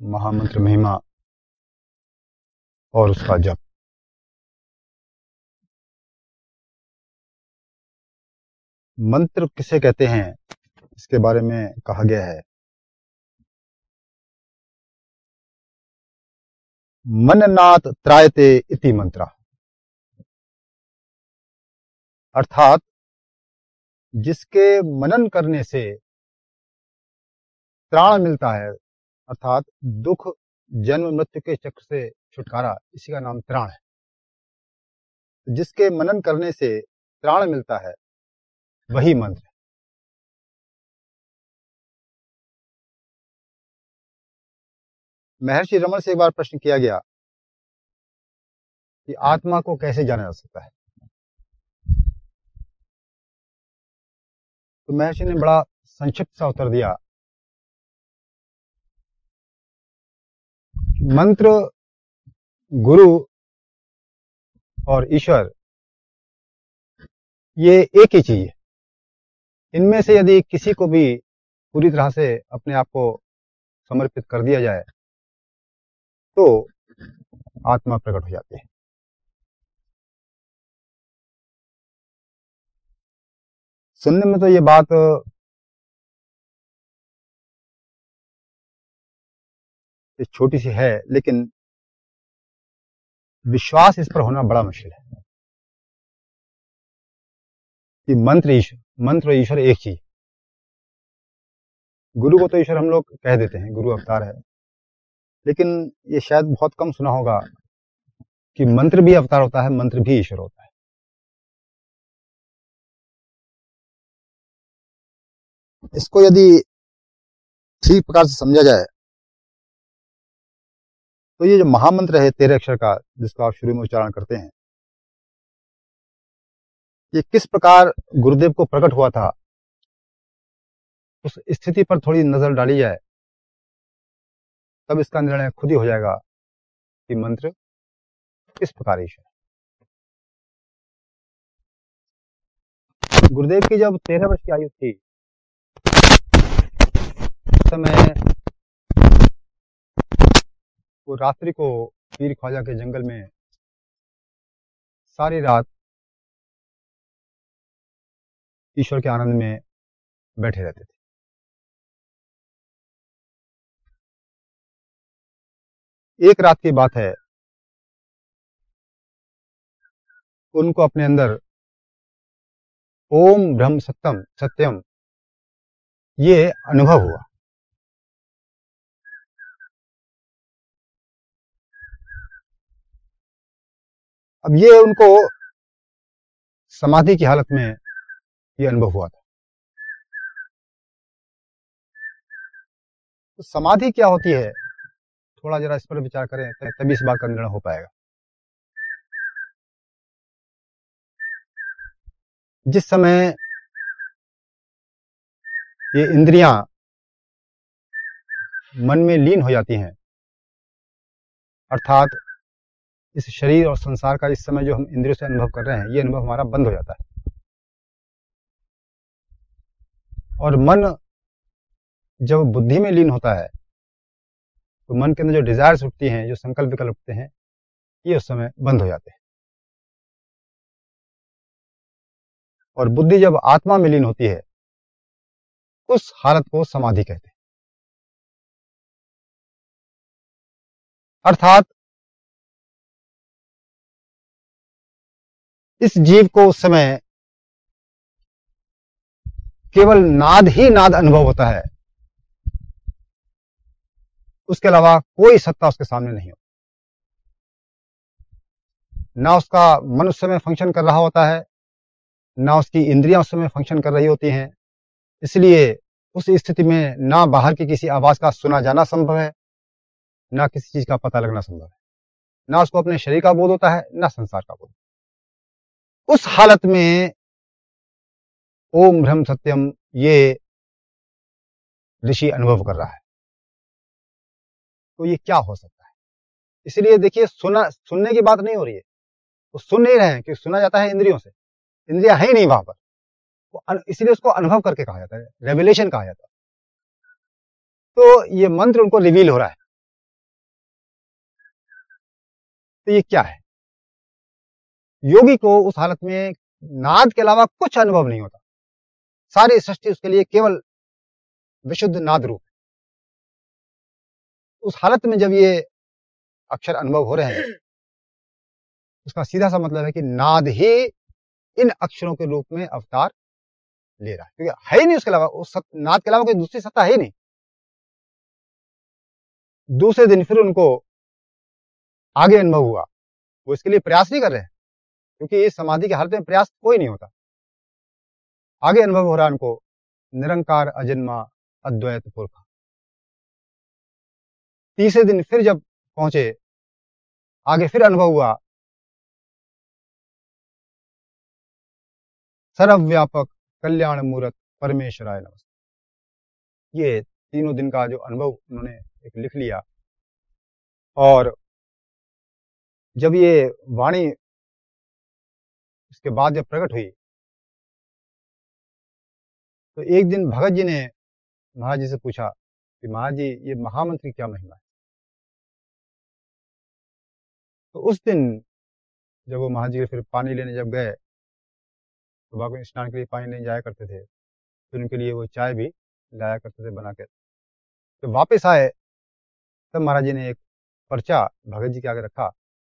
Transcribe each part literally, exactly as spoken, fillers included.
महामंत्र महिमा और उसका जप। मंत्र किसे कहते हैं, इसके बारे में कहा गया है, मननात् त्रायते इति मंत्र, अर्थात जिसके मनन करने से त्राण मिलता है, अर्थात दुख जन्म मृत्यु के चक्र से छुटकारा, इसी का नाम त्राण है। जिसके मनन करने से त्राण मिलता है वही मंत्र है। महर्षि रमण से एक बार प्रश्न किया गया कि आत्मा को कैसे जाना जा सकता है, तो महर्षि ने बड़ा संक्षिप्त सा उत्तर दिया, मंत्र, गुरु और ईश्वर ये एक ही चीज है। इनमें से यदि किसी को भी पूरी तरह से अपने आप को समर्पित कर दिया जाए तो आत्मा प्रकट हो जाती है। सुनने में तो ये बात छोटी सी है, लेकिन विश्वास इस पर होना बड़ा मुश्किल है कि मंत्र ईश्वर मंत्र और ईश्वर एक चीज। गुरु को तो ईश्वर हम लोग कह देते हैं, गुरु अवतार है, लेकिन ये शायद बहुत कम सुना होगा कि मंत्र भी अवतार होता है, मंत्र भी ईश्वर होता है। इसको यदि ठीक प्रकार से समझा जाए तो ये जो महामंत्र है तेरह अक्षर का, जिसको आप शुरू में उच्चारण करते हैं, ये किस प्रकार गुरुदेव को प्रकट हुआ था, उस स्थिति पर थोड़ी नजर डाली जाए तब इसका निर्णय खुद ही हो जाएगा कि मंत्र किस प्रकार ईश्वर है। गुरुदेव की जब तेरह वर्ष की आयु थी, उस समय वो रात्रि को पीर ख्वाजा के जंगल में सारी रात ईश्वर के आनंद में बैठे रहते थे। एक रात की बात है, उनको अपने अंदर ओम ब्रह्म सत्यम सत्यम ये अनुभव हुआ। अब ये उनको समाधि की हालत में ये अनुभव हुआ था। तो समाधि क्या होती है, थोड़ा जरा इस पर विचार करें तभी इस बात का निर्णय हो पाएगा। जिस समय ये इंद्रियां मन में लीन हो जाती हैं, अर्थात इस शरीर और संसार का इस समय जो हम इंद्रियों से अनुभव कर रहे हैं, ये अनुभव हमारा बंद हो जाता है और मन जब बुद्धि में लीन होता है तो मन के अंदर जो डिजायर्स उठती हैं, जो संकल्प विकल्प उठते हैं, ये उस समय बंद हो जाते हैं। और बुद्धि जब आत्मा में लीन होती है, उस हालत को समाधि कहते हैं। अर्थात इस जीव को उस समय केवल नाद ही नाद अनुभव होता है, उसके अलावा कोई सत्ता उसके सामने नहीं हो। ना उसका मन उस समय फंक्शन कर रहा होता है, ना उसकी इंद्रियां उस समय फंक्शन कर रही होती हैं। इसलिए उस स्थिति में ना बाहर की किसी आवाज का सुना जाना संभव है, ना किसी चीज का पता लगना संभव है, ना उसको अपने शरीर का बोध होता है, ना संसार का बोध। उस हालत में ओम ब्रह्म सत्यम ये ऋषि अनुभव कर रहा है। तो ये क्या हो सकता है? इसलिए देखिए, सुना सुनने की बात नहीं हो रही है, वो सुन नहीं रहे हैं, क्योंकि सुना जाता है इंद्रियों से, इंद्रियां है ही नहीं वहां पर, इसलिए उसको अनुभव करके कहा जाता है, रेवलेशन कहा जाता है। तो ये मंत्र उनको रिवील हो रहा है तो ये क्या है? योगी को उस हालत में नाद के अलावा कुछ अनुभव नहीं होता। सारी सृष्टि उसके लिए केवल विशुद्ध नाद रूप। उस हालत में जब ये अक्षर अनुभव हो रहे हैं, उसका सीधा सा मतलब है कि नाद ही इन अक्षरों के रूप में अवतार ले रहा है, क्योंकि है ही नहीं उसके अलावा, उस नाद के अलावा कोई दूसरी सत्ता है ही नहीं। दूसरे दिन फिर उनको आगे अनुभव हुआ। वो इसके लिए प्रयास नहीं कर रहे हैं, क्योंकि इस समाधि की हालत में प्रयास कोई नहीं होता। आगे अनुभव हो रहा है उनको निरंकार अजन्मा अद्वैत पुरख। तीसरे दिन फिर जब पहुंचे, आगे फिर अनुभव हुआ सर्वव्यापक कल्याण मूर्त परमेश्वराय नमस्ते। ये तीनों दिन का जो अनुभव उन्होंने एक लिख लिया, और जब ये वाणी इसके बाद जब प्रकट हुई, तो एक दिन भगत जी ने महाराज जी से पूछा कि महाराज जी, ये महामंत्र की क्या महिमा है? तो उस दिन जब वो महाराज जी फिर पानी लेने जब गए, सुबह को स्नान के लिए पानी लेने जाया करते थे, तो उनके लिए वो चाय भी लाया करते थे बना के। तो वापस आए तब महाराज जी ने एक पर्चा भगत जी के आगे रखा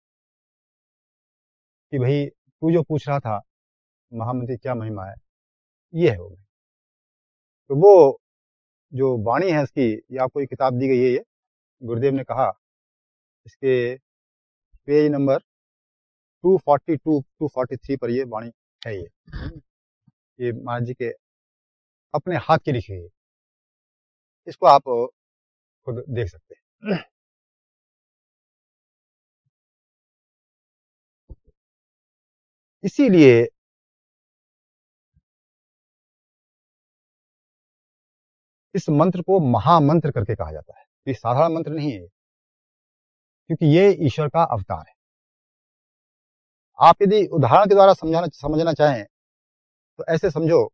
कि भाई, तू जो पूछ रहा था महामंत्र क्या महिमा है, ये है वो। तो वो जो वाणी है इसकी, ये आपको एक किताब दी गई है। ये गुरुदेव ने कहा, इसके पेज नंबर दो सौ बयालीस दो सौ तैंतालीस पर ये वाणी है। ये ये महाराज जी के अपने हाथ की लिखी हुई है। इसको आप खुद देख सकते हैं। इसीलिए इस मंत्र को महामंत्र करके कहा जाता है। ये साधारण मंत्र नहीं है, क्योंकि ये ईश्वर का अवतार है। आप यदि उदाहरण के द्वारा समझाना समझना चाहें तो ऐसे समझो,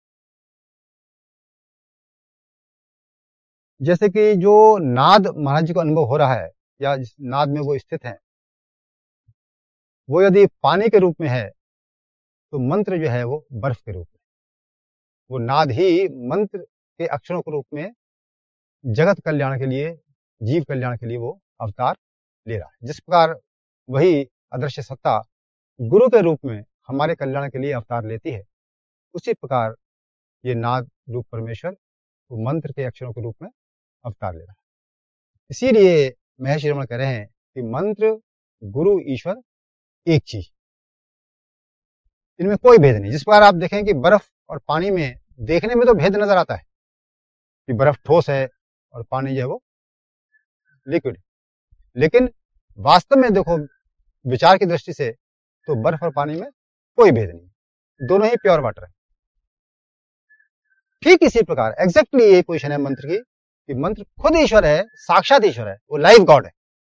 जैसे कि जो नाद महाराज जी को अनुभव हो रहा है, या जिस नाद में वो स्थित हैं, वो यदि पानी के रूप में है, तो मंत्र जो है वो बर्फ के रूप में। वो नाद ही मंत्र के अक्षरों के रूप में जगत कल्याण के लिए, जीव कल्याण के लिए वो अवतार ले रहा है। जिस प्रकार वही अदृश्य सत्ता गुरु के रूप में हमारे कल्याण के लिए अवतार लेती है, उसी प्रकार ये नाद रूप परमेश्वर वो मंत्र के अक्षरों के रूप में अवतार ले रहा है। इसीलिए महर्षि रमण कह रहे हैं कि मंत्र, गुरु, ईश्वर एक चीज, इनमें कोई भेद नहीं। जिस प्रकार आप देखें कि बर्फ और पानी में देखने में तो भेद नजर आता है कि बर्फ ठोस है और पानी जो है वो लिक्विड, लेकिन वास्तव में देखो विचार की दृष्टि से तो बर्फ और पानी में कोई भेद नहीं, दोनों ही प्योर वाटर है। ठीक इसी प्रकार एग्जैक्टली यही पोजीशन है मंत्र की, कि मंत्र खुद ईश्वर है, साक्षात ईश्वर है, वो लाइव गॉड है।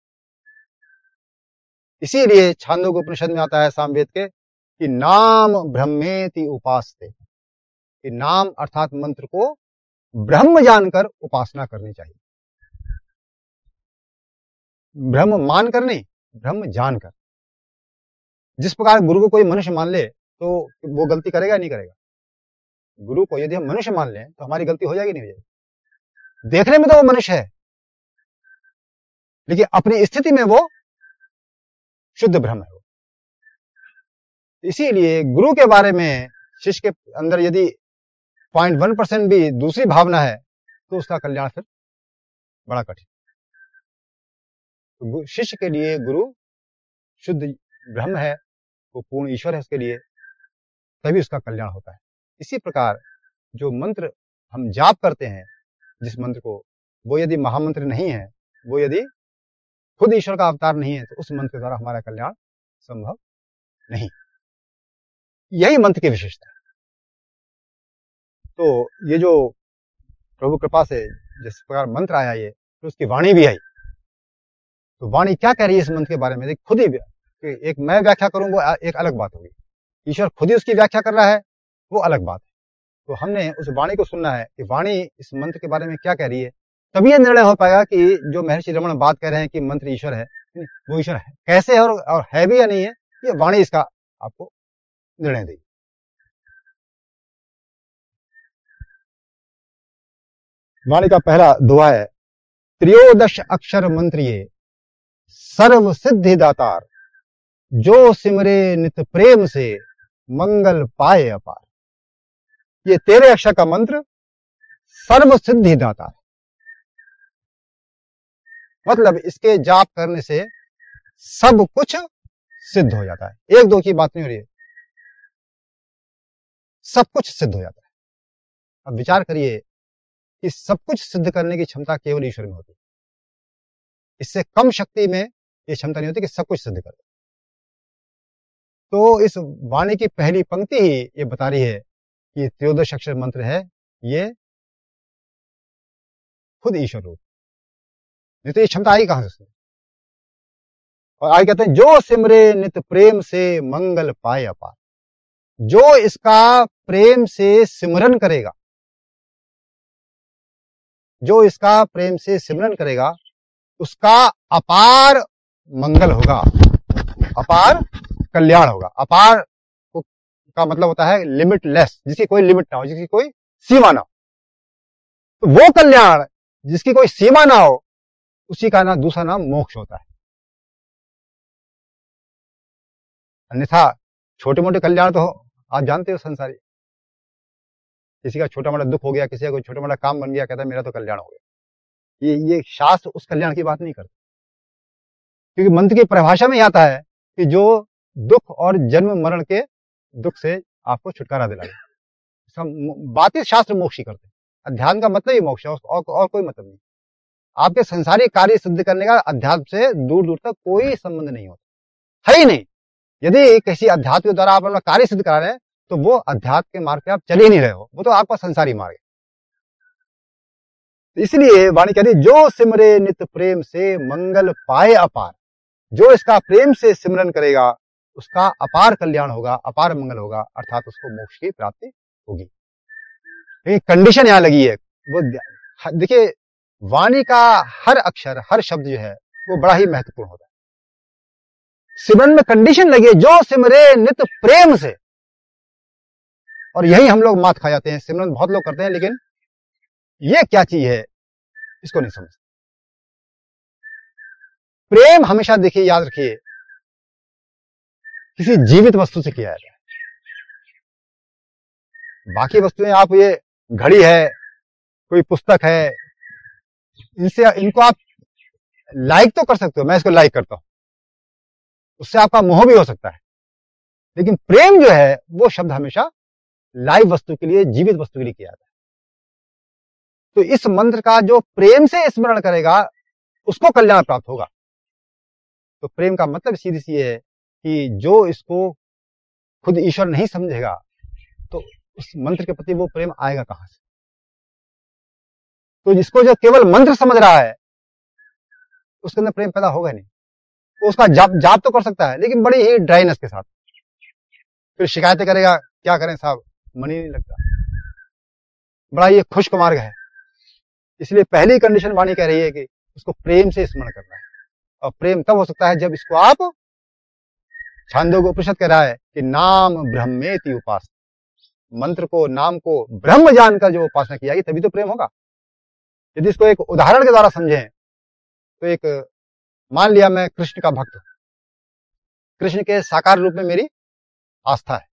इसीलिए छांदोग्य उपनिषद में आता है सामवेद के कि नाम ब्रह्मेति उपासते, कि नाम अर्थात मंत्र को ब्रह्म जानकर उपासना करनी चाहिए। ब्रह्म मानकर नहीं, ब्रह्म जानकर। जिस प्रकार गुरु को कोई मनुष्य मान ले तो वो गलती करेगा नहीं करेगा? गुरु को यदि हम मनुष्य मान लें तो हमारी गलती हो जाएगी नहीं हो जाएगी? देखने में तो वो मनुष्य है, लेकिन अपनी स्थिति में वो शुद्ध ब्रह्म है। इसीलिए गुरु के बारे में शिष्य के अंदर यदि पॉइंट वन परसेंट भी दूसरी भावना है तो उसका कल्याण फिर बड़ा कठिन। तो शिष्य के लिए गुरु शुद्ध ब्रह्म है, वो पूर्ण ईश्वर है उसके लिए, तभी उसका कल्याण होता है। इसी प्रकार जो मंत्र हम जाप करते हैं, जिस मंत्र को, वो यदि महामंत्र नहीं है, वो यदि खुद ईश्वर का अवतार नहीं है, तो उस मंत्र के द्वारा हमारा कल्याण संभव नहीं। यही मंत्र की विशेषता है। तो ये जो प्रभु कृपा से जिस प्रकार मंत्र आया, ये तो उसकी वाणी भी आई। तो वाणी क्या कह रही है इस मंत्र के बारे में, खुद ही एक मैं व्याख्या करूं वो एक अलग बात होगी, ईश्वर खुद ही उसकी व्याख्या कर रहा है, वो अलग बात है। तो हमने उस वाणी को सुनना है कि वाणी इस मंत्र के बारे में क्या कह रही है, तभी यह निर्णय हो पाएगा कि जो महर्षि रमण बात कह रहे हैं कि मंत्र ईश्वर है, वो ईश्वर है, कैसे है और, और है भी या नहीं है, ये वाणी इसका आपको निर्णय देगी। वाणी का पहला दोहा है, त्रयोदश अक्षर मंत्रिये सर्व सिद्धि दातार, जो सिमरे नित प्रेम से मंगल पाए अपार। ये तेरे अक्षर का मंत्र सर्व सिद्धि दातार, मतलब इसके जाप करने से सब कुछ सिद्ध हो जाता है। एक दो की बात नहीं हो रही है, सब कुछ सिद्ध हो जाता है। अब विचार करिए कि सब कुछ सिद्ध करने की क्षमता केवल ईश्वर में होती है, इससे कम शक्ति में ये क्षमता नहीं होती कि सब कुछ सिद्ध कर दे। तो इस वाणी की पहली पंक्ति ही ये बता रही है कि त्रयोदश अक्षर मंत्र है, ये खुद ईश्वर रूप, नहीं तो ये क्षमता आई कहां से। और आगे कहते हैं, जो सिमरे नित प्रेम से मंगल पाए अपार, जो इसका प्रेम से सिमरन करेगा, जो इसका प्रेम से सिमरन करेगा उसका अपार मंगल होगा, अपार कल्याण होगा। अपार का मतलब होता है लिमिटलेस, जिसकी कोई लिमिट ना हो, जिसकी कोई सीमा ना हो। तो वो कल्याण जिसकी कोई सीमा ना हो, उसी का ना दूसरा नाम मोक्ष होता है। अन्यथा छोटे मोटे कल्याण तो आप जानते हो संसारी, किसी का छोटा मोटा दुख हो गया, किसी का कोई छोटा मोटा काम बन गया, कहता है मेरा तो कल्याण हो गया। ये ये शास्त्र उस कल्याण की बात नहीं करते, क्योंकि मंत्र की परिभाषा में आता है कि जो दुख और जन्म मरण के दुख से आपको छुटकारा दिलाए। बात ही शास्त्र मोक्ष ही करते हैं। अध्यात्म का मतलब ही मोक्ष है, और, और कोई मतलब नहीं। आपके संसारिक कार्य सिद्ध करने का अध्यात्म से दूर दूर तक कोई संबंध नहीं होता, है ही नहीं। यदि किसी अध्यात्म के द्वारा आप अपना कार्य सिद्ध करा रहे हैं तो वो अध्यात्म के मार्ग पे आप चल ही नहीं रहे हो, वो तो आपका संसारी मार्ग है। इसलिए वाणी कह रही, जो सिमरे नित प्रेम से मंगल पाए अपार, जो इसका प्रेम से सिमरन करेगा उसका अपार कल्याण होगा, अपार मंगल होगा, अर्थात उसको मोक्ष की प्राप्ति होगी। लेकिन कंडीशन यहां लगी है, वो देखिए वाणी का हर अक्षर हर शब्द जो है वो बड़ा ही महत्वपूर्ण होता है। सिमरन में कंडीशन लगी है, जो सिमरे नित प्रेम से, और यही हम लोग मात खा जाते हैं। सिमरन बहुत लोग करते हैं, लेकिन ये क्या चीज है इसको नहीं समझते। प्रेम हमेशा देखिए, याद रखिए, किसी जीवित वस्तु से किया जाता है। बाकी वस्तुएं, आप ये घड़ी है, कोई पुस्तक है, इनसे इनको आप लाइक तो कर सकते हो, मैं इसको लाइक करता हूं, उससे आपका मोह भी हो सकता है। लेकिन प्रेम जो है वो शब्द हमेशा लाइव वस्तु के लिए, जीवित वस्तु के लिए किया जाता है। तो इस मंत्र का जो प्रेम से स्मरण करेगा उसको कल्याण प्राप्त होगा। तो प्रेम का मतलब सीधी सी है कि जो इसको खुद ईश्वर नहीं समझेगा तो उस मंत्र के प्रति वो प्रेम आएगा कहां से। तो जिसको जो केवल मंत्र समझ रहा है उसके अंदर प्रेम पैदा होगा नहीं। तो उसका जाप जाप तो कर सकता है, लेकिन बड़ी ही ड्राइनेस के साथ, फिर शिकायतें करेगा, क्या करें साहब, मन ही नहीं लगता। बड़ा ये खुश्क मार्ग है। इसलिए पहली कंडीशन वाणी कह रही है कि उसको प्रेम से स्मरण करना है, और प्रेम तब हो सकता है जब इसको आप, छांदोग्य उपनिषद कह रहा है कि नाम ब्रह्मेति उपासना, मंत्र को, नाम को ब्रह्म जानकर जो उपासना की जाएगी तभी तो प्रेम होगा। यदि इसको एक उदाहरण के द्वारा समझें तो एक, मान लिया मैं कृष्ण का भक्त हूं, कृष्ण के साकार रूप में मेरी आस्था है।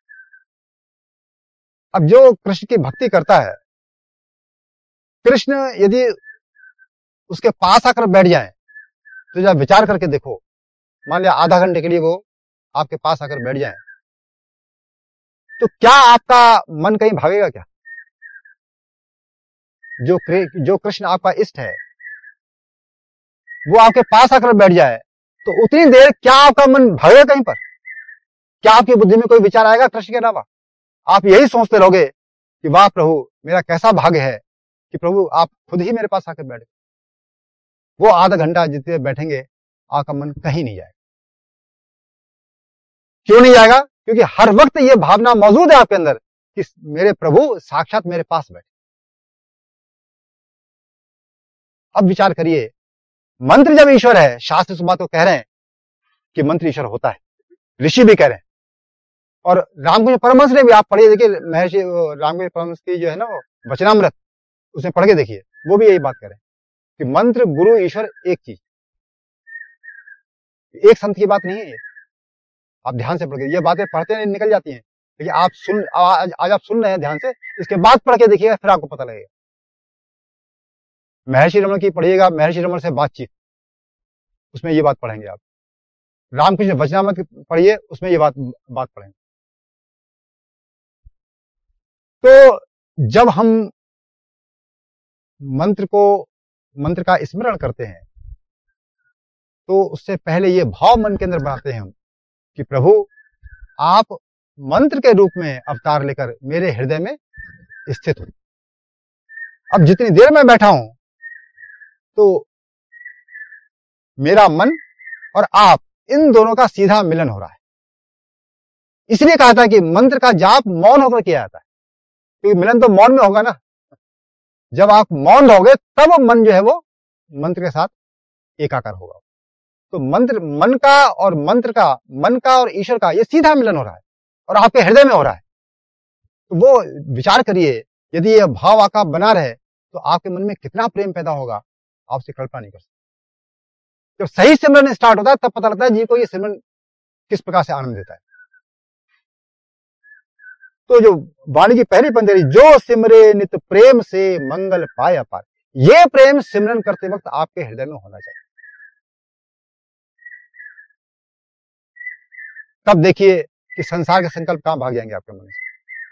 अब जो कृष्ण की भक्ति करता है, कृष्ण यदि उसके पास आकर बैठ जाए तो जब विचार करके देखो, मान लिया आधा घंटे के लिए वो आपके पास आकर बैठ जाए, तो क्या आपका मन कहीं भागेगा क्या? जो जो कृष्ण आपका इष्ट है वो आपके पास आकर बैठ जाए तो उतनी देर क्या आपका मन भागेगा कहीं पर? क्या आपकी बुद्धि में कोई विचार आएगा कृष्ण के अलावा? आप यही सोचते रहोगे कि वाह प्रभु, मेरा कैसा भाग्य है कि प्रभु आप खुद ही मेरे पास आकर बैठ गए। वो आधा घंटा जितने बैठेंगे आपका मन कहीं नहीं जाएगा। क्यों नहीं जाएगा? क्योंकि हर वक्त ये भावना मौजूद है आपके अंदर कि मेरे प्रभु साक्षात मेरे पास बैठे। अब विचार करिए, मंत्र जब ईश्वर है, शास्त्र इस बात को कह रहे हैं कि मंत्र ईश्वर होता है, ऋषि भी कह रहे हैं। और रामकृष्ण परमहंस ने भी, आप पढ़िए देखिए, महर्षि रामकृष्ण परमहंस की जो है ना वचनामृत, उसमें पढ़ के देखिए, वो भी यही बात कर रहे हैं कि मंत्र, गुरु, ईश्वर एक चीज, एक संत की बात नहीं है ये। आप ध्यान से पढ़, ये बातें पढ़ते हैं निकल जाती हैं, लेकिन आप सुन आज, आज आप सुन रहे हैं ध्यान से, इसके बाद पढ़ के देखिएगा, फिर आपको पता लगेगा। महर्षि रमण की पढ़िएगा, महर्षि रमण से बातचीत, उसमें ये बात पढ़ेंगे आप। रामकृष्ण वचनामृत पढ़िए, उसमें ये बात बात पढ़ेंगे। तो जब हम मंत्र को मंत्र का स्मरण करते हैं तो उससे पहले ये भाव मन के अंदर बनाते हैं हम कि प्रभु आप मंत्र के रूप में अवतार लेकर मेरे हृदय में स्थित हो। अब जितनी देर मैं बैठा हूं तो मेरा मन और आप, इन दोनों का सीधा मिलन हो रहा है। इसलिए कहा था कि मंत्र का जाप मौन होकर किया जाता है, क्योंकि मिलन तो मौन में होगा ना। जब आप मौन रहोगे तब मन जो है वो मंत्र के साथ एकाकार होगा। तो मंत्र, मन का और मंत्र का, मन का और ईश्वर का ये सीधा मिलन हो रहा है और आपके हृदय में हो रहा है। तो वो विचार करिए, यदि ये भाव आका बना रहे तो आपके मन में कितना प्रेम पैदा होगा, आप उसकी कल्पना नहीं कर सकते। जब सही सिमरन स्टार्ट होता है तब पता लगता है जी को ये सिमरन किस प्रकार से आनंद देता है। तो जो वाणी की पहली पंक्ति, जो सिमरे नित प्रेम से मंगल पाया पार, ये प्रेम सिमरन करते वक्त आपके हृदय में होना चाहिए। तब देखिए कि संसार के संकल्प कहां भाग जाएंगे आपके मन से।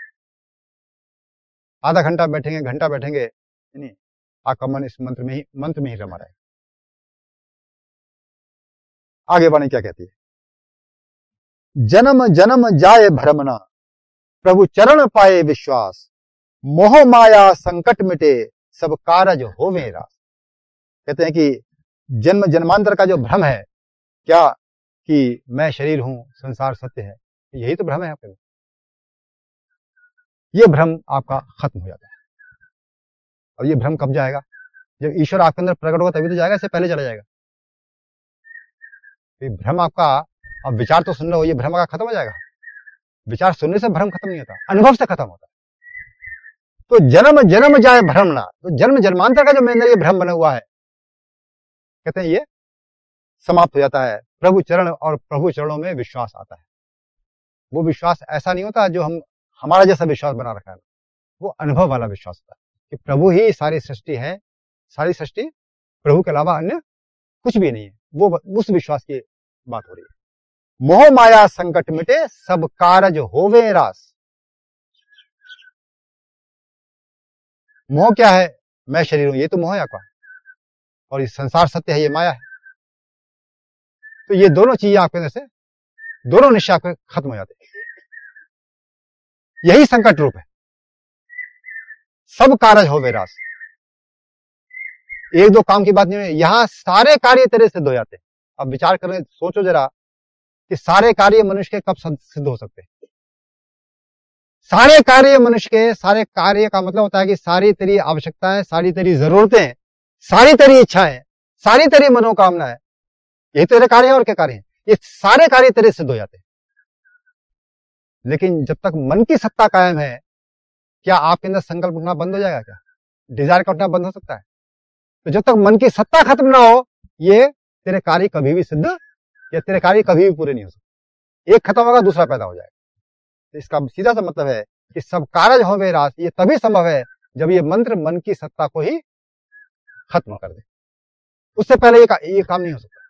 आधा घंटा बैठेंगे, घंटा बैठेंगे, नहीं, आपका मन इस मंत्र में ही मंत्र में ही रमा रहेगा। आगे वाणी क्या कहती है, जन्म जन्म जाए भ्रमना, प्रभु चरण पाए विश्वास, मोह माया संकट मिटे, सब कारज होवे रास। कहते हैं कि जन्म जन्मांतर का जो भ्रम है, क्या कि मैं शरीर हूं, संसार सत्य है, यही तो भ्रम है आपके। ये भ्रम आपका खत्म हो जाता है। और ये भ्रम कब जाएगा? जब ईश्वर आपके अंदर प्रकट होगा तभी तो जाएगा, इससे पहले चला जाएगा। ये भ्रम आपका, अब विचार तो सुन रहे हो, ये भ्रम का खत्म हो जाएगा। विचार सुनने से भ्रम खत्म नहीं होता, अनुभव से खत्म होता। तो जन्म जन्म जाए भ्रम ना, तो जन्म जन्मांतर का जो मेरे अंदर ये भ्रम बना हुआ है, कहते हैं ये समाप्त हो जाता है। प्रभु चरण और प्रभु चरणों में विश्वास आता है। वो विश्वास ऐसा नहीं होता जो हम हमारा जैसा विश्वास बना रखा है, वो अनुभव वाला विश्वास होता है कि प्रभु ही सारी सृष्टि है, सारी सृष्टि प्रभु के अलावा अन्य कुछ भी नहीं है। वो उस विश्वास की बात हो रही है। मोह माया संकट मिटे, सब कारज होवे रास। मोह क्या है? मैं शरीर हूं, ये तो मोह है आपका, और ये संसार सत्य है, ये माया है। तो ये दोनों चीजें आपके अंदर से, दोनों निश्चय आपके खत्म हो जाते हैं। यही संकट रूप है। सब कारज होवे रास, एक दो काम की बात नहीं है, यहां सारे कार्य तेरे सिद्ध हो जाते हैं। अब विचार करें, सोचो जरा कि सारे कार्य मनुष्य के कब सिद्ध हो सकते हैं। सारे कार्य मनुष्य के, सारे कार्य का मतलब होता है कि सारी तेरी आवश्यकताएं, सारी तेरी जरूरतें, सारी तेरी इच्छाएं, सारी तेरी मनोकामनाएं, यही तेरे कार्य है और क्या कार्य है, ये सारे कार्य तेरे सिद्ध हो जाते हैं। लेकिन जब तक मन की सत्ता कायम है, क्या आपके अंदर संकल्प उठना बंद हो जाएगा? क्या डिजायर का उठना बंद हो सकता है? तो जब तक मन की सत्ता खत्म ना हो, ये तेरे कार्य कभी भी सिद्ध या तेरे कार्य कभी भी पूरे नहीं हो सकते। एक खत्म होगा, दूसरा पैदा हो जाएगा। तो इसका सीधा सा मतलब है कि सब कारज होवे रास, ये तभी संभव है जब ये मंत्र मन की सत्ता को ही खत्म कर दे। उससे पहले ये, का, ये काम नहीं हो सकता।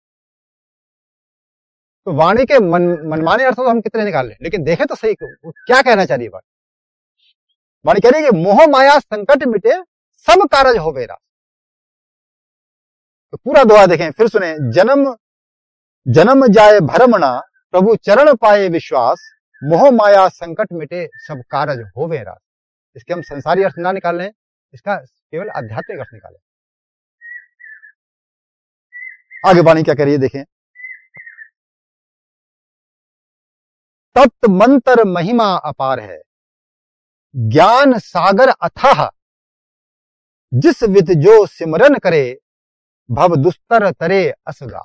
तो वाणी के मन, मनमाने अर्थ तो हम कितने निकाल लें, लेकिन देखें तो सही क्या कहना चाह रही है वाणी। वाणी कह रही है कि मोह माया संकट मिटे, सब कारज होवे रास। तो पूरा दोहा देखें, फिर सुने, जन्म जन्म जाए भरमना, प्रभु चरण पाए विश्वास, मोह माया संकट मिटे, सब कारज होवे रास। इसके हम संसारी अर्थ ना निकाल लें, इसका केवल आध्यात्मिक अर्थ निकालें। आगे वाणी क्या कह रही है देखें, तत्त मंत्र महिमा अपार है, ज्ञान सागर अथाह, जिस विध जो सिमरन करे, भव दुस्तर तरे असगा।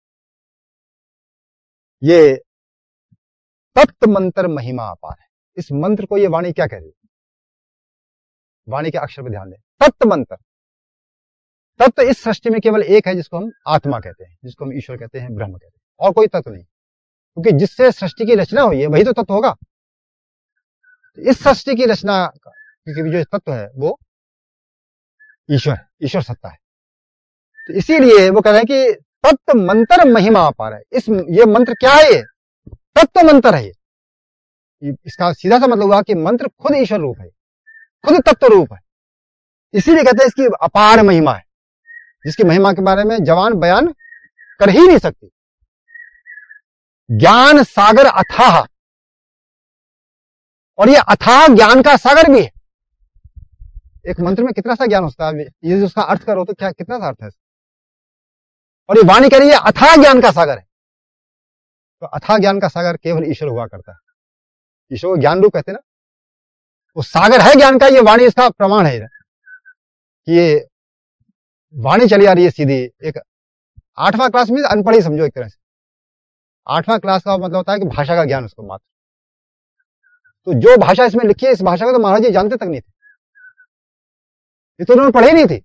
ये तत्व मंत्र महिमा अपार है। इस मंत्र को ये वाणी क्या कह रही है? वाणी के अक्षर पर ध्यान दें। तत्व मंत्र, तत्व इस सृष्टि में केवल एक है जिसको हम आत्मा कहते हैं, जिसको हम ईश्वर कहते हैं, ब्रह्म कहते हैं, और कोई तत्व नहीं, क्योंकि जिससे सृष्टि की रचना हुई है वही तो तत्व होगा। इस सृष्टि की रचना क्योंकि जो तत्व है वो ईश्वर, ईश्वर सत्ता है। तो इसीलिए वो कह रहे हैं कि तत्व मंत्र महिमा अपार है। इस ये मंत्र क्या है? ये तत्व मंत्र है। ये इसका सीधा सा मतलब हुआ कि मंत्र खुद ईश्वर रूप है, खुद तत्व रूप है। इसीलिए कहते हैं इसकी अपार महिमा है, जिसकी महिमा के बारे में जवान बयान कर ही नहीं सकती। ज्ञान सागर अथाह, और ये अथाह ज्ञान का सागर भी है। एक मंत्र में कितना सा ज्ञान होता है, ये उसका अर्थ करो तो क्या कितना सा अर्थ है। और ये वाणी कह रही है अथाह ज्ञान का सागर है। तो अथाह ज्ञान का सागर केवल ईश्वर हुआ करता है। ईश्वर को ज्ञान रूप कहते हैं ना, वो सागर है ज्ञान का। ये वाणी इसका प्रमाण है कि ये वाणी चली आ रही है सीधी। एक आठवां क्लास में अनपढ़ ही समझो एक तरह से। आठवां क्लास का मतलब होता है कि भाषा का ज्ञान उसको मात्र। तो जो भाषा इसमें लिखी है, इस भाषा को तो महाराज जी जानते तक नहीं थे, ये तो उन्होंने पढ़े नहीं थी।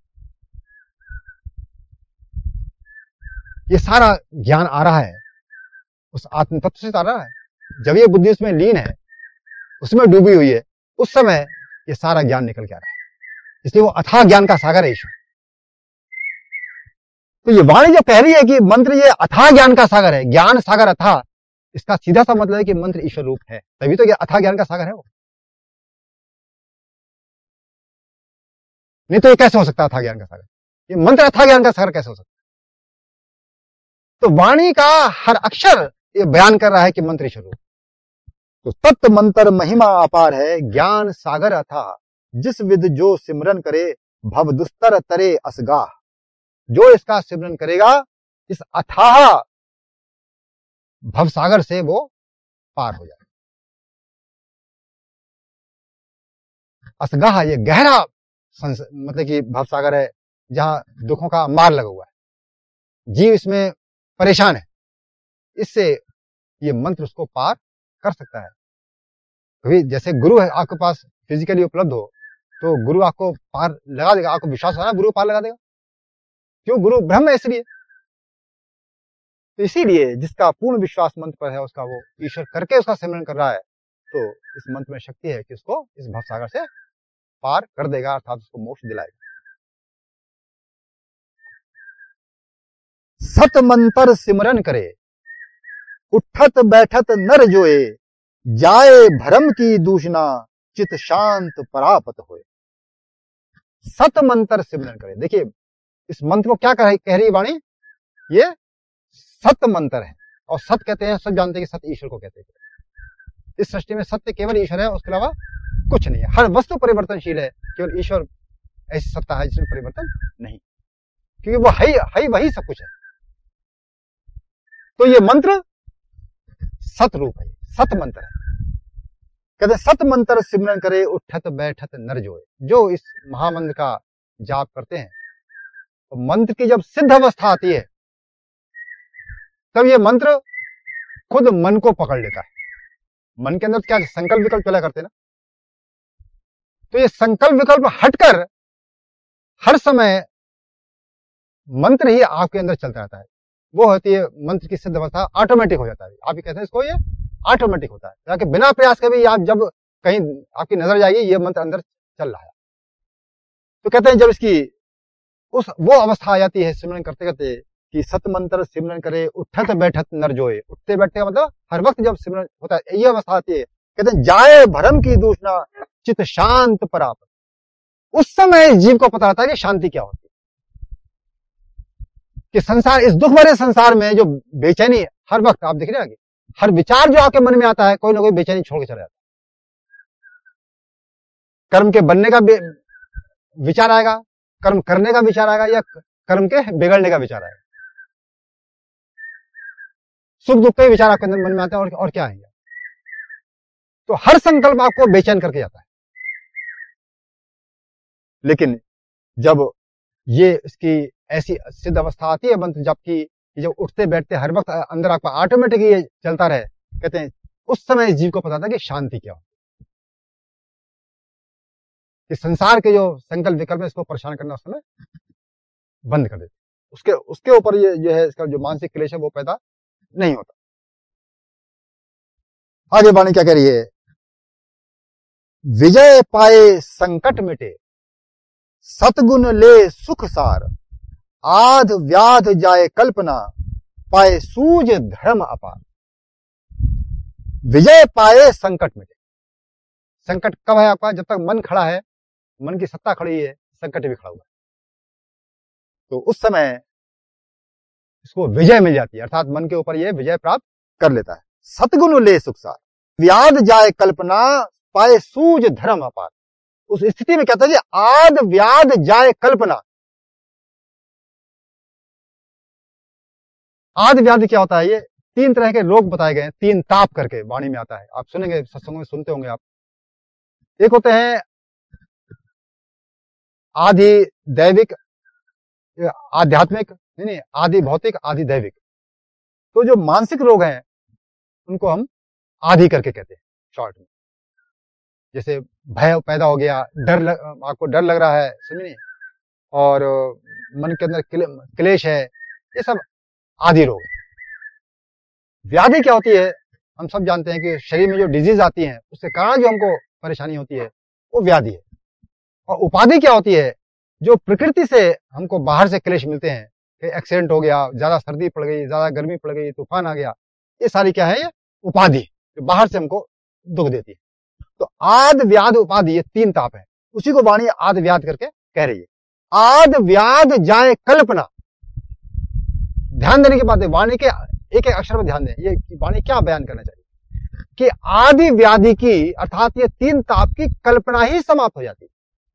ये सारा ज्ञान आ रहा है उस आत्म तत्व से आ रहा है। जब ये बुद्धि उसमें लीन है, उसमें डूबी हुई है, उस समय ये सारा ज्ञान निकल के आ रहा है। इसलिए वो अथाह ज्ञान का सागर है ईश्वर। तो ये वाणी जो कह रही है कि मंत्र ये अथाह ज्ञान का सागर है, ज्ञान सागर अथाह, इसका सीधा सा मतलब है कि मंत्र ईश्वर रूप है, तभी तो ये अथाह ज्ञान का सागर है वो। नहीं तो ये कैसे हो सकता है अथाह ज्ञान का सागर? ये मंत्र अथाह ज्ञान का सागर कैसे हो सकता है? तो वाणी का हर अक्षर ये बयान कर रहा है कि मंत्र ईश्वर रूप। तो तत्व मंत्र महिमा अपार है, ज्ञान सागर अथाह, जिस विद जो सिमरन करे भव दुस्तर तरे असगाह। जो इसका सिमरन करेगा इस अथाह भवसागर से वो पार हो जाए। असगाह ये गहरा मतलब कि भवसागर है, जहां दुखों का मार लगा हुआ है, जीव इसमें परेशान है। इससे ये मंत्र उसको पार कर सकता है। कभी जैसे गुरु है आपके पास फिजिकली उपलब्ध हो, तो गुरु आपको पार लगा देगा। आपको विश्वास है ना गुरु पार लगा देगा? क्यों? गुरु ब्रह्म है इसलिए। तो इसीलिए जिसका पूर्ण विश्वास मंत्र पर है, उसका वो ईश्वर करके उसका सिमरन कर रहा है, तो इस मंत्र में शक्ति है कि उसको इस भवसागर से पार कर देगा, अर्थात उसको मोक्ष दिलाएगा। सत मंत्र सिमरन करे उठत बैठत नर जोए, जाए भरम की दूषणा चित शांत परापत होए। सत मंत्र सिमरन करे। देखिए इस मंत्र को क्या कह रही है वाणी? ये सत्य मंत्र है। और सत्य कहते हैं, सब जानते हैं कि सत्य ईश्वर को कहते हैं। इस सृष्टि में सत्य केवल ईश्वर है, उसके अलावा कुछ नहीं है। हर वस्तु परिवर्तनशील है, केवल ईश्वर ऐसी सत्ता है जिसमें परिवर्तन नहीं, क्योंकि वो है ही वही सब कुछ है। तो ये मंत्र सत रूप है, सत मंत्र है। कहते सत मंत्र सिमरन करे उठत बैठत नर जोए। जो इस महामंत्र का जाप करते हैं, तो मंत्र की जब सिद्ध अवस्था आती है, तब ये मंत्र खुद मन को पकड़ लेता है। मन के अंदर क्या संकल्प विकल्प चला करते ना, तो ये संकल्प विकल्प हटकर हर समय मंत्र ही आपके अंदर चलता रहता है। वो होती है मंत्र की सिद्ध अवस्था, ऑटोमेटिक हो जाता है। आप ये कहते हैं इसको, ये ऑटोमेटिक होता है, ताकि बिना प्रयास के भी आप जब कहीं आपकी नजर जाएगी ये मंत्र अंदर चल रहा है। तो कहते हैं जब इसकी उस वो अवस्था आ जाती है सिमरन करते करते कि सत मंत्र सिमरन करे उठत बैठत नर जोए। उठते बैठते का मतलब हर वक्त जब सिमरन होता है, ये अवस्था आती है। कहते हैं जाए भरम की दूषणा चित शांत परापत। उस समय जीव को पता रहता है कि शांति क्या होती है, कि संसार, इस दुख भरे संसार में जो बेचैनी हर वक्त आप देख रहे हैं, हर विचार जो आपके मन में आता है, कोई ना कोई बेचैनी छोड़ के चला जाता है। कर्म के बनने का विचार आएगा, कर्म करने का विचार आएगा, या कर्म के बिगड़ने का विचार आएगा। सुख दुख के विचार आपके अंदर मन में आते हैं, और, और क्या आएंगे। तो हर संकल्प आपको बेचैन करके जाता है। लेकिन जब ये इसकी ऐसी सिद्ध अवस्था आती है मंत्र जबकि जब उठते बैठते हर वक्त अंदर आपका ऑटोमेटिक ये चलता रहे, कहते हैं उस समय इस जीव को पता था कि शांति क्या हो, कि संसार के जो संकल्प विकल्प है इसको परेशान करना उस समय बंद कर देते, उसके उसके ऊपर ये जो है इसका जो मानसिक क्लेश है वो पैदा नहीं होता। आगे वाणी क्या कह रही है, विजय पाए संकट मिटे सतगुण ले सुख सार, आध व्याध जाए कल्पना पाए सूझ धर्म अपार। विजय पाए संकट मिटे, संकट कब है आपका, जब तक मन खड़ा है, मन की सत्ता खड़ी है, संकट भी खड़ा हुआ है, तो उस समय इसको विजय मिल जाती है, अर्थात मन के ऊपर ये विजय प्राप्त कर लेता है। सतगुण ले सुख सार, व्याध जाए कल्पना पाए सूझ धर्म अपार। उस स्थिति में कहता है आद व्याध जाए कल्पना। आद व्याध क्या होता है, ये तीन तरह के रोग बताए गए हैं, तीन ताप करके वाणी में आता है, आप सुनेंगे सत्संगों में सुनते होंगे आप। एक होते हैं आदि दैविक आध्यात्मिक, नहीं नहीं आदि भौतिक आदि दैविक। तो जो मानसिक रोग हैं उनको हम आदि करके कहते हैं शॉर्ट में। जैसे भय पैदा हो गया, डर लग, आपको डर लग रहा है, समझिए, और मन के अंदर क्लेश है, ये सब आदि रोग है। व्याधि क्या होती है, हम सब जानते हैं कि शरीर में जो डिजीज आती है उसके कारण जो हमको परेशानी होती है वो व्याधि है। और उपाधि क्या होती है, जो प्रकृति से हमको बाहर से क्लेश मिलते हैं, एक्सीडेंट हो गया, ज्यादा सर्दी पड़ गई, ज्यादा गर्मी पड़ गई, तूफान आ गया, ये सारी क्या है, ये उपाधि जो बाहर से हमको दुख देती है। तो आद व्याध उपाधि ये तीन ताप है, उसी को वाणी आद व्याध करके कह रही है। आद व्याध जाए कल्पना, ध्यान देने की बात है, वाणी के एक एक अक्षर पर ध्यान दें, ये वाणी क्या बयान करना चाहिए कि आदि व्याधि की अर्थात ये तीन ताप की कल्पना ही समाप्त हो जाती है।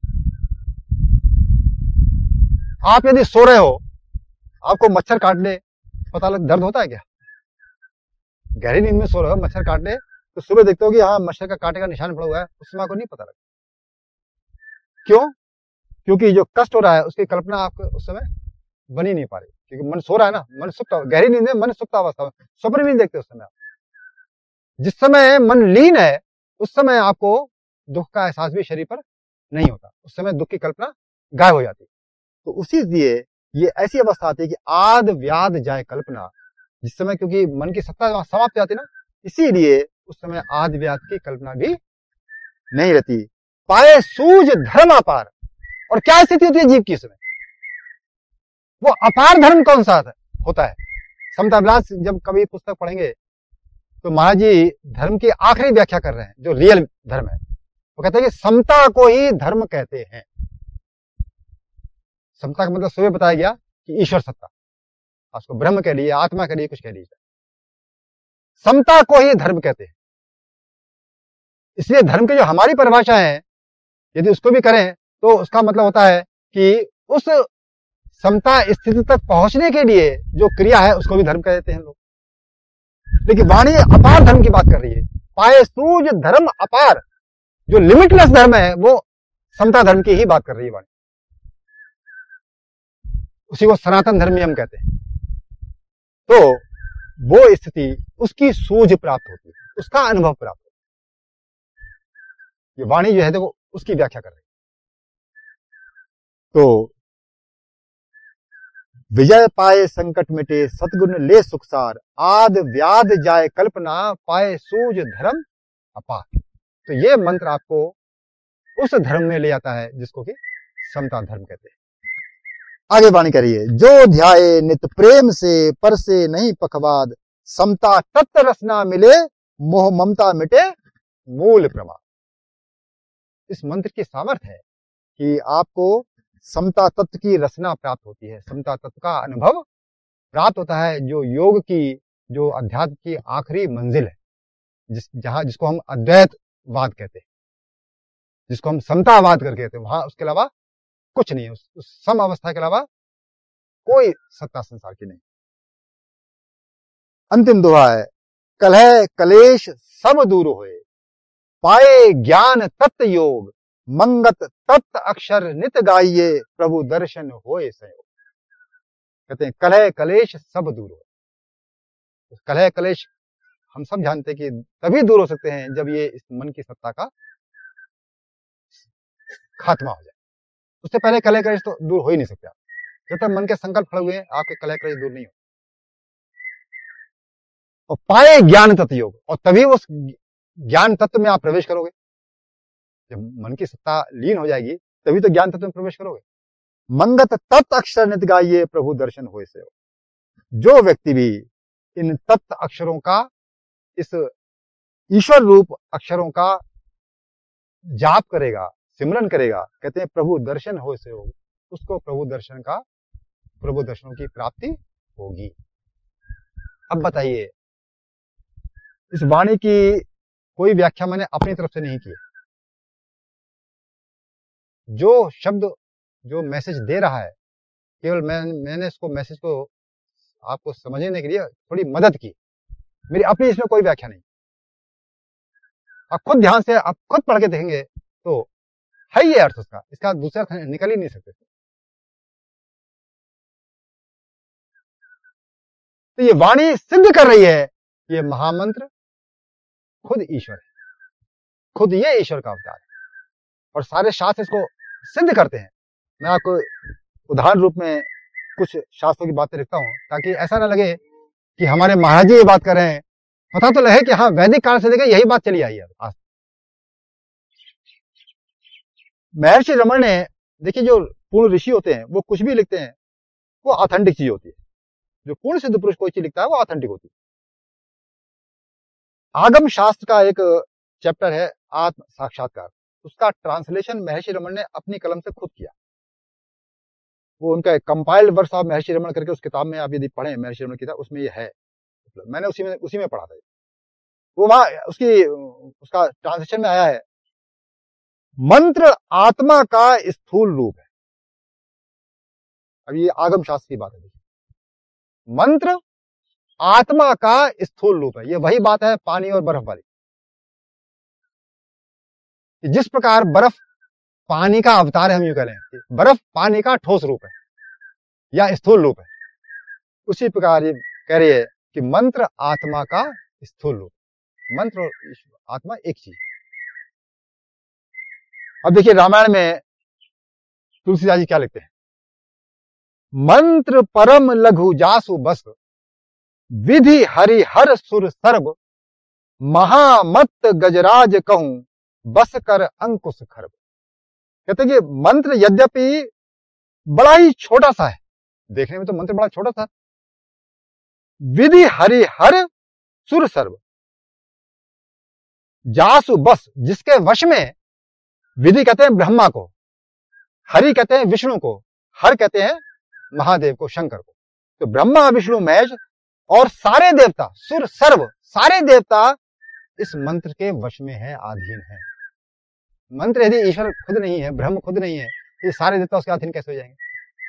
आप यदि सो रहे हो, आपको मच्छर काट ले, पता लग दर्द होता है क्या? गहरी नींद में सो रहे हो, मच्छर काट ले तो सुबह देखते हो कि हाँ मच्छर का कांटे का निशान पड़ा हुआ है, उस समय को नहीं पता लगता। क्यों? क्योंकि जो कष्ट हो रहा है उसकी कल्पना आपको उस समय बनी नहीं पा रही, क्योंकि मन सो रहा है ना, मन सुप्त, गहरी नींद में मन सुप्त अवस्था में, स्वप्न भी नहीं देखते उस समय आप। जिस समय मन लीन है उस समय आपको दुख का एहसास भी शरीर पर नहीं होता, उस समय दुख की कल्पना गायब हो जाती है। तो उसी लिए ये ऐसी अवस्था आती है कि आद व्याध जाए कल्पना, जिस समय क्योंकि मन की सत्ता समाप्त जाती है ना, इसीलिए उस समय आद व्याध की कल्पना भी नहीं रहती। पाए सूझ धर्म अपार, और क्या स्थिति होती है जीव की समय, वो अपार धर्म कौन सा होता है? समता विलास जब कभी पुस्तक पढ़ेंगे तो महाराज जी धर्म की आखिरी व्याख्या कर रहे हैं, जो रियल धर्म है, वो कहते हैं कि समता को ही धर्म कहते हैं। समता का मतलब सुबह बताया गया कि ईश्वर सत्ता, उसको ब्रह्म कह लीजिए, आत्मा कह लीजिए, कुछ कह लीजिए, समता को ही धर्म कहते हैं। इसलिए धर्म की जो हमारी परिभाषा है यदि उसको भी करें तो उसका मतलब होता है कि उस समता स्थिति तक पहुंचने के लिए जो क्रिया है उसको भी धर्म कह देते हैं लोग। लेकिन वाणी अपार धर्म की बात कर रही है, पाए सूझ धर्म अपार, जो लिमिटलेस धर्म है वो समता धर्म की ही बात कर रही है वाणी, उसी को सनातन धर्म हम कहते हैं। तो वो स्थिति उसकी सूझ प्राप्त होती है, उसका अनुभव प्राप्त होता है। ये वाणी जो है देखो उसकी व्याख्या कर रही है। तो विजय पाए संकट मिटे सतगुण ले सुखसार, आद व्याध जाए कल्पना पाए सूझ धर्म अपार। तो ये मंत्र आपको उस धर्म में ले जाता है जिसको कि समता धर्म कहते हैं। आगे वाणी करिए, जो ध्याये नित प्रेम से पर से नहीं पखवाद, समता तत्व रसना मिले मोह ममता मिटे मूल प्रमाद। इस मंत्र की सामर्थ्य है कि आपको समता तत्व की रचना प्राप्त होती है, समता तत्व का अनुभव प्राप्त होता है, जो योग की, जो अध्यात्म की आखिरी मंजिल है, जिस जहां जिसको हम अद्वैतवाद कहते हैं, जिसको हम समतावाद करके कहते हैं, वहां उसके अलावा कुछ नहीं है, उस, उस सम अवस्था के अलावा कोई सत्ता संसार की नहीं। अंतिम दोहा है, कलह कलेश सब दूर होए, पाए ज्ञान तत्व योग, मंगत तत्व अक्षर नित गाइये, प्रभु दर्शन होए संयोग। कहते हैं कलह कलेश सब दूर हो। कलह कलेश हम सब जानते हैं कि तभी दूर हो सकते हैं जब ये इस मन की सत्ता का खात्मा हो जाए। उससे पहले कलह कलेश तो दूर हो ही नहीं सकते। जब तक मन के संकल्प खड़े हुए हैं आपके कलह कलेश दूर नहीं हो। और पाए ज्ञान तत्व योग, और तभी उस ज्ञान तत्व में आप प्रवेश करोगे। जब मन की सत्ता लीन हो जाएगी तभी तो ज्ञान तत्व में प्रवेश करोगे। मंगत तत्त अक्षर नित गाइए प्रभु दर्शन होए से हो। जो व्यक्ति भी इन तत्त अक्षरों का, इस ईश्वर रूप अक्षरों का जाप करेगा, सिमरन करेगा, कहते हैं प्रभु दर्शन होए से हो, उसको प्रभु दर्शन का, प्रभु दर्शनों की प्राप्ति होगी। अब बताइए, इस वाणी की कोई व्याख्या मैंने अपनी तरफ से नहीं की। जो शब्द, जो मैसेज दे रहा है, केवल मैं मैंने इसको मैसेज को आपको समझने के लिए थोड़ी मदद की। मेरी अपनी इसमें कोई व्याख्या नहीं। आप खुद ध्यान से, आप खुद पढ़ के देखेंगे तो है ये अर्थ उसका, इसका दूसरा अर्थ निकल ही नहीं सकते। तो ये वाणी सिद्ध कर रही है, ये महामंत्र खुद ईश्वर है, खुद ये ईश्वर का अवतार है, और सारे शास्त्र इसको सिद्ध करते हैं। मैं आपको उदाहरण रूप में कुछ शास्त्रों की बातें लिखता हूं, ताकि ऐसा ना लगे कि हमारे महाराज जी ये बात कर रहे हैं। पता तो लगे कि हाँ, वैदिक काल से लेकर यही बात चली आई है आज। महर्षि रमण ने, देखिए जो पूर्ण ऋषि होते हैं वो कुछ भी लिखते हैं वो ऑथेंटिक चीज होती है। जो पूर्ण सिद्ध पुरुष कोई चीज लिखता है वो ऑथेंटिक होती है। आगम शास्त्र का एक चैप्टर है आत्म साक्षात्कार, उसका ट्रांसलेशन महर्षि रमण ने अपनी कलम से खुद किया। वो उनका कंपाइल्ड वर्क्स ऑफ महर्षि रमण करके उस किताब में आप यदि पढ़ें, महर्षि रमण की किताब, उसमें ये है। मैंने उसी में उसी में पढ़ा था। वो वहां उसकी उसका ट्रांसलेशन में आया है, मंत्र आत्मा का स्थूल रूप है। अब ये आगम शास्त्र की बात है। मंत्र आत्मा का स्थूल रूप है। ये वही बात है पानी और बर्फ वाली। जिस प्रकार बर्फ पानी का अवतार है, हम यूं कह रहे हैं, बर्फ पानी का ठोस रूप है या स्थूल रूप है, उसी प्रकार ये कह रही है कि मंत्र आत्मा का स्थूल रूप। मंत्र और आत्मा एक चीज। अब देखिए रामायण में तुलसीदास जी क्या लिखते हैं, मंत्र परम लघु जासु बस, विधि हरि हर सुर सर्व, महामत्त गजराज कहूं, बस कर अंकुश खर्ब। कहते हैं कि मंत्र यद्यपि बड़ा ही छोटा सा है, देखने में तो मंत्र बड़ा छोटा सा, विधि हरि हर सुर सर्व, जासु बस, जिसके वश में, विधि कहते हैं ब्रह्मा को, हरि कहते हैं विष्णु को, हर कहते हैं महादेव को, शंकर को। तो ब्रह्मा विष्णु महेश और सारे देवता, सुर सर्व, सारे देवता इस मंत्र के वश में है, अधीन है। मंत्र यदि ईश्वर खुद नहीं है, ब्रह्म खुद नहीं है, तो ये सारे देवता उसके अधीन कैसे हो जाएंगे?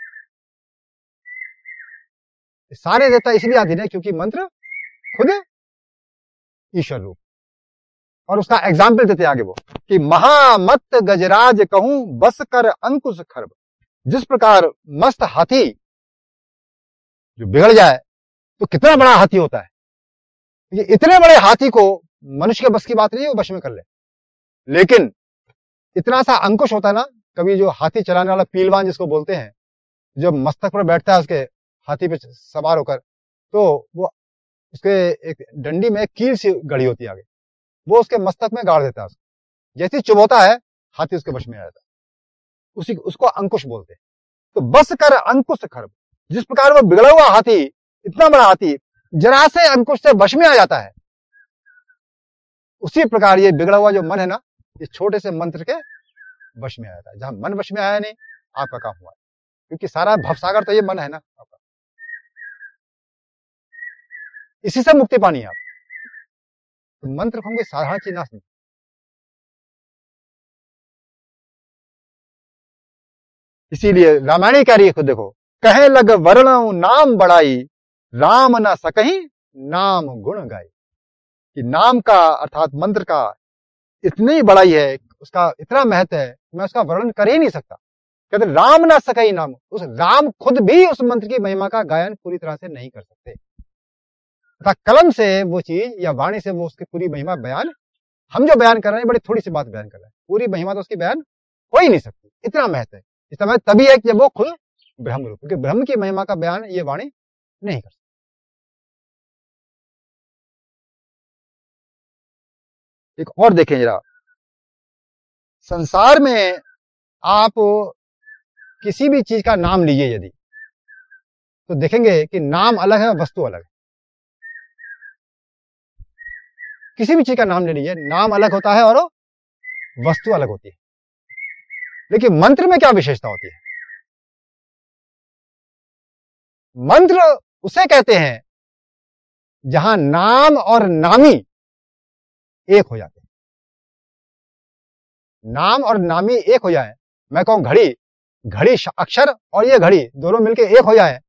सारे देवता इसलिए अधीन है क्योंकि मंत्र खुद ईश्वर रूप। और उसका एग्जाम्पल देते आगे वो कि महामत्त गजराज कहूं, बस कर अंकुश खर्ब। जिस प्रकार मस्त हाथी जो बिगड़ जाए तो कितना बड़ा हाथी होता है, ये इतने बड़े हाथी को मनुष्य के बस की बात नहीं है वो वश में कर ले, लेकिन इतना सा अंकुश होता है ना, कभी जो हाथी चलाने वाला पीलवान जिसको बोलते हैं, जब मस्तक पर बैठता है उसके हाथी पे सवार होकर, तो वो उसके एक डंडी में कील सी गड़ी होती है आगे, वो उसके मस्तक में गाड़ देता है उसको। जैसे चुभोता है हाथी उसके वश में आ जाता है, उसी उसको अंकुश बोलते हैं। तो बस कर अंकुश खर्ब, जिस प्रकार वो बिगड़ा हुआ हाथी, इतना बड़ा हाथी जरा से अंकुश से वश में आ जाता है, उसी प्रकार ये बिगड़ा हुआ जो मन है ना, इस छोटे से मंत्र के वश में आ जाता है। जहां मन वश में आया नहीं, आपका काम हुआ, क्योंकि सारा भवसागर तो ये मन है ना आपका। इसी से मुक्ति पानी है आप। तो मंत्र को हम कोई साधारण चीज ना समझे। इसीलिए रामायणी कह रही है, खुद देखो, कहे लग वर्ण नाम बढ़ाई, राम न सकहीं नाम गुण गाई। कि नाम का अर्थात मंत्र का इतनी बड़ाई है, उसका इतना महत्व है, मैं उसका वर्णन कर ही नहीं सकता। कहते राम ना सकई नाम, उस राम खुद भी उस मंत्र की महिमा का गायन पूरी तरह से नहीं कर सकते, तथा कलम से वो चीज या वाणी से वो उसकी पूरी महिमा बयान, हम जो बयान कर रहे हैं बड़ी थोड़ी सी बात बयान कर रहे हैं, पूरी महिमा तो उसकी बयान हो ही नहीं सकती, इतना महत्व है। इतना महत्व तभी है कि जब वो खुद ब्रह्म रूप, क्योंकि ब्रह्म की महिमा का बयान ये वाणी नहीं कर सकती। एक और देखें जरा, संसार में आप किसी भी चीज का नाम लीजिए यदि, तो देखेंगे कि नाम अलग है, वस्तु अलग है। किसी भी चीज का नाम ले लीजिए, नाम अलग होता है और वस्तु अलग होती है। लेकिन मंत्र में क्या विशेषता होती है? मंत्र उसे कहते हैं जहां नाम और नामी एक हो जाते हैं। नाम और नामी एक हो जाए, मैं कहूं घड़ी, घड़ी अक्षर और ये घड़ी दोनों मिलकर एक हो जाए,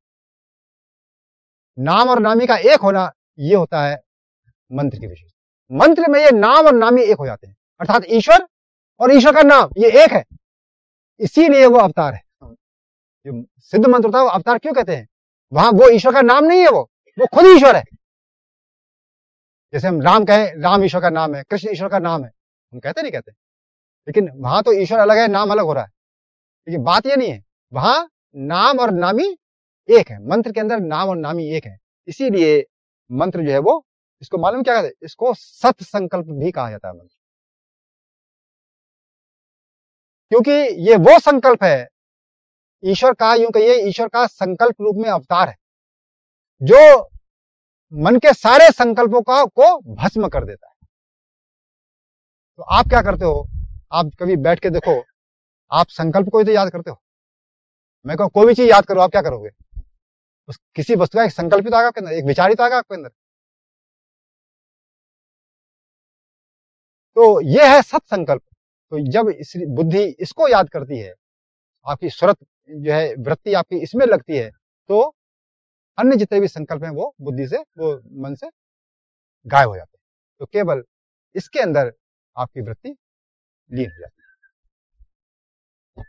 नाम और नामी का एक होना, ये होता है मंत्र की विशेषता। मंत्र में ये नाम और नामी एक हो जाते हैं, अर्थात ईश्वर और ईश्वर का नाम ये एक है, इसीलिए वो अवतार है। जो सिद्ध मंत्र होता है वो अवतार क्यों कहते हैं? वहां वो ईश्वर का नाम नहीं है, वो वो खुद ईश्वर है। जैसे हम राम कहें, राम ईश्वर का नाम है, कृष्ण ईश्वर का नाम है, हम कहते नहीं कहते, लेकिन वहां तो ईश्वर अलग है, नाम अलग हो रहा है। लेकिन बात ये नहीं है, वहां नाम और नामी एक है, मंत्र के अंदर नाम और नामी एक है। इसीलिए मंत्र जो है वो, इसको मालूम क्या कहते हैं? इसको सत संकल्प भी कहा जाता है मंत्र, क्योंकि ये वो संकल्प है ईश्वर का, यूं कहिए ईश्वर का संकल्प रूप में अवतार है, जो मन के सारे संकल्पों का को भस्म कर देता है। तो आप क्या करते हो? आप कभी बैठ के देखो, आप संकल्प को ही तो याद करते हो। मैं कहूं कोई भी चीज याद करो, आप क्या करोगे? उस किसी वस्तु का एक संकल्प ही तो आएगा आपके अंदर, एक विचार ही तो आएगा आपके अंदर। तो यह है सत्संकल्प। तो जब इस बुद्धि इसको याद करती है, आपकी सुरत जो है, वृत्ति आपकी इसमें लगती है, तो अन्य जितने भी संकल्प हैं वो बुद्धि से, वो मन से गायब हो जाते हैं। तो केवल इसके अंदर आपकी वृत्ति लीन हो जाती है।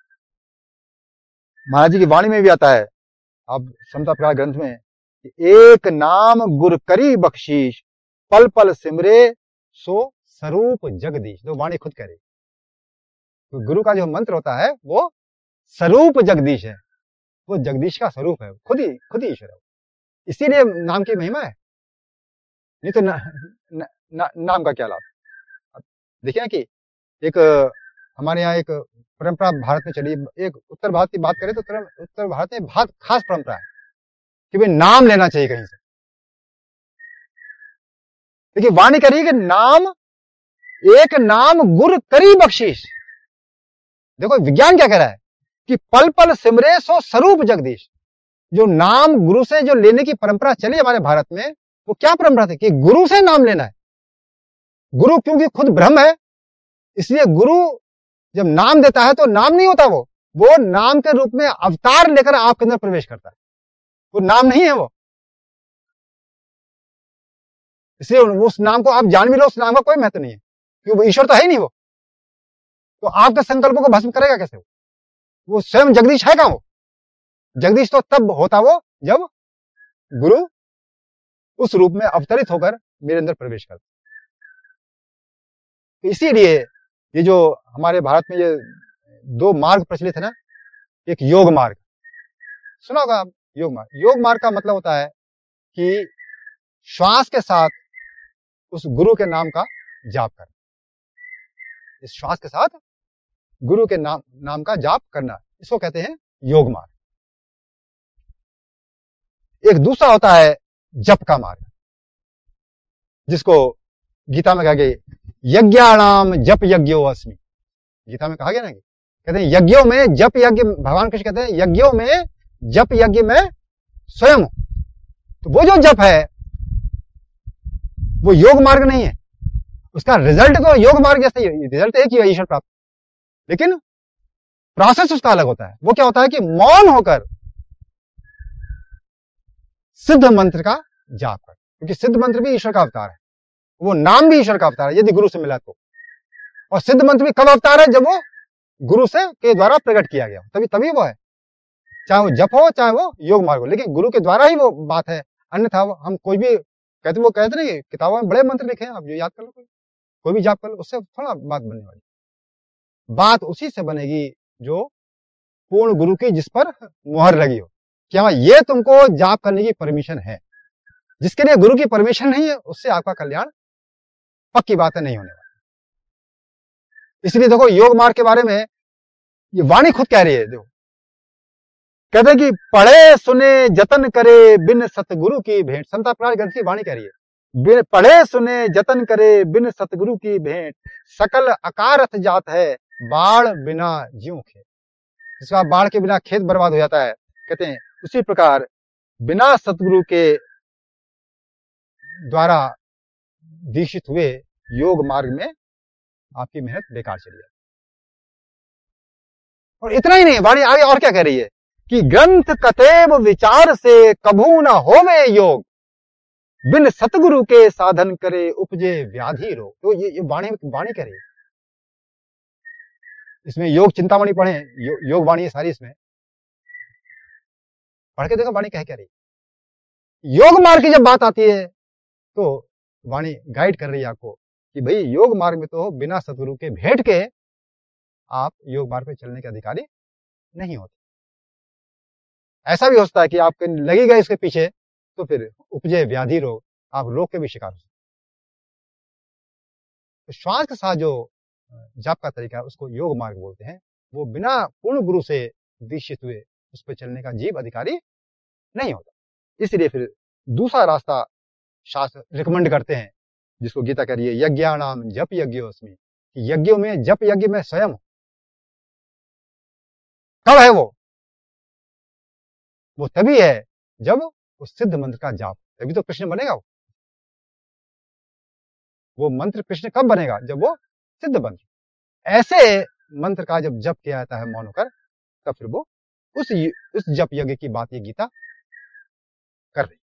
महाराज जी की वाणी में भी आता है, अब समता प्रकाश ग्रंथ में, एक नाम गुर करी बख्शीश, पल पल सिमरे सो स्वरूप जगदीश। तो वाणी खुद कह रही, तो गुरु का जो मंत्र होता है वो स्वरूप जगदीश है, वो जगदीश का स्वरूप है, खुद ही खुद ही ईश्वर है। इसीलिए नाम की महिमा है, नहीं तो ना, ना, ना, नाम का क्या लाभ। देखिए कि एक हमारे यहाँ एक परंपरा भारत में चली, एक उत्तर भारत की बात करें तो उत्तर भारत में बहुत खास परंपरा है कि भाई नाम लेना चाहिए कहीं से। देखिए वाणी कह रही है कि नाम, एक नाम गुर करी बख्शीश। देखो विज्ञान क्या कह रहा है कि पल पल सिमरे सो स्वरूप जगदीश। जो नाम गुरु से जो लेने की परंपरा चली हमारे भारत में, वो क्या परंपरा थी कि गुरु से नाम लेना है। गुरु क्योंकि खुद ब्रह्म है, इसलिए गुरु जब नाम देता है तो नाम नहीं होता, वो वो नाम के रूप में अवतार लेकर आपके अंदर प्रवेश करता है, वो नाम नहीं है वो। इसलिए उस नाम को आप जान भी लो, उस नाम का कोई महत्व नहीं है, क्योंकि वो ईश्वर तो है ही नहीं। वो तो आपके संकल्पों को भस्म करेगा कैसे? वो वो स्वयं जगदीश है कहां? वो जगदीश तो तब होता वो जब गुरु उस रूप में अवतरित होकर मेरे अंदर प्रवेश करता। तो इसीलिए ये जो हमारे भारत में ये दो मार्ग प्रचलित है ना, एक योग मार्ग, सुना होगा आप योग मार्ग। योग मार्ग का मतलब होता है कि श्वास के साथ उस गुरु के नाम का जाप करना, इस श्वास के साथ गुरु के नाम नाम का जाप करना, इसको कहते हैं योग मार्ग। एक दूसरा होता है जप का मार्ग, जिसको गीता में कहा गया यज्ञाणाम जप यज्ञो अस्मि। गीता में कहा गया ना, कहते हैं यज्ञों में जप यज्ञ, भगवान कृष्ण कहते हैं यज्ञों में जप यज्ञ में स्वयं हूं। तो वो जो जप है वो योग मार्ग नहीं है, उसका रिजल्ट तो योग मार्ग जैसे ही, रिजल्ट एक ही है, ईश्वर प्राप्त, लेकिन प्रोसेस उसका अलग होता है। वो क्या होता है कि मौन होकर सिद्ध मंत्र का जाप कर, क्योंकि सिद्ध मंत्र भी ईश्वर का अवतार है, वो नाम भी ईश्वर का अवतार है यदि गुरु से मिला तो। और सिद्ध मंत्र भी कब अवतार है? जब वो गुरु से के द्वारा प्रकट किया गया, तभी तभी वो है, चाहे वो जप हो चाहे वो योग मार्ग हो, लेकिन गुरु के द्वारा ही वो बात है। अन्यथा हम कोई भी कहते वो कहते नहीं किताबों में बड़े मंत्र लिखे हैं, आप जो याद कर लो, कोई भी जाप कर लो, उससे थोड़ा बात बनने वाली। बात उसी से बनेगी जो पूर्ण गुरु की जिस पर मुहर लगी हो, क्या ये तुमको जाप करने की परमिशन है। जिसके लिए गुरु की परमिशन नहीं है उससे आपका कल्याण पक्की बात है नहीं होने वाली। इसलिए देखो योग मार्ग के बारे में ये वाणी खुद कह रही है, देखो कहते कि पढ़े सुने जतन करे बिन सतगुरु की भेंट, संता प्रहलाद ग्रंथ की वाणी कह रही है, पढ़े सुने जतन करे बिन सतगुरु की भेंट, सकल अकारथ जात है बाढ़ बिना ज्यों खेत। जिसका बाढ़ के बिना खेत बर्बाद हो जाता है, कहते हैं उसी प्रकार बिना सतगुरु के द्वारा दीक्षित हुए योग मार्ग में आपकी मेहनत बेकार चली जाती। और इतना ही नहीं, वाणी आगे और क्या कह रही है कि ग्रंथ कतेब विचार से कभू न होवे योग, बिन सतगुरु के साधन करे उपजे व्याधि रोग। तो ये, ये वाणी वाणी कह रही है। इसमें योग चिंतामणि पढ़े, यो, योग वाणी है सारी, इसमें पढ़ के देखो वाणी कह कह रही है। योग मार्ग की जब बात आती है तो वाणी गाइड कर रही है आपको कि भाई योग मार्ग में तो बिना सतगुरु के भेंट के आप योग मार्ग पे चलने के अधिकारी नहीं होते। ऐसा भी होता है कि आपके लगी गए इसके पीछे तो फिर उपजे व्याधि रोग, आप रोग के भी शिकार हो सकते। तो श्वास के साथ जो जाप का तरीका है उसको योग मार्ग बोलते हैं। वो बिना पूर्ण गुरु से दीक्षित हुए उस पर चलने का जीव अधिकारी नहीं होता। इसलिए फिर दूसरा रास्ता शास्त्र रिकमेंड करते हैं, जिसको गीता कह रही है यज्ञानाम जप यज्ञोस्मि, यज्ञों में जप यज्ञ में स्वयं हूं। कब है वो वो तभी है जब उस सिद्ध मंत्र का जाप, तभी तो कृष्ण बनेगा। वो वो मंत्र कृष्ण कब बनेगा, जब वो सिद्ध मंत्र, ऐसे मंत्र का जब जप किया जाता है मौन होकर, तब फिर वो उस उस जप यज्ञ की बात ये गीता कर रही।